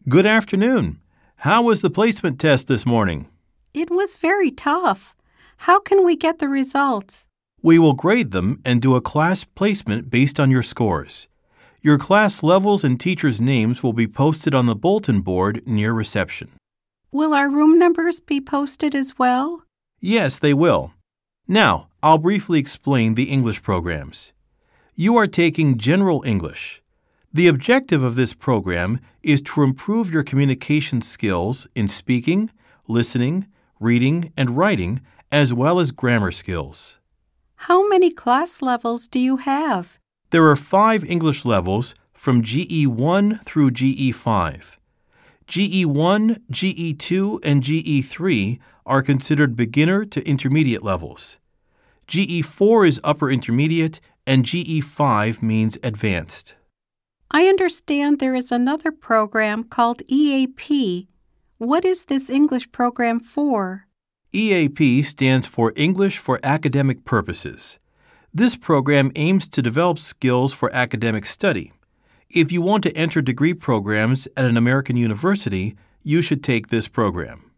Good afternoon. How was the placement test this morning? It was very tough. How can we get the results? We will grade them and do a class placement based on your scores. Your class levels and teachers' names will be posted on the bulletin board near reception. Will our room numbers be posted as well? Yes, they will. Now, I'll briefly explain the English programs. You are taking General English. The objective of this program is to improve your communication skills in speaking, listening, reading, and writing, as well as grammar skills. How many class levels do you have? There are 5 English levels from GE1 through GE5. GE1, GE2, and GE3 are considered beginner to intermediate levels. GE4 is upper intermediate, and GE5 means advanced. I understand there is another program called EAP. What is this English program for? EAP stands for English for Academic Purposes. This program aims to develop skills for academic study. If you want to enter degree programs at an American university, you should take this program.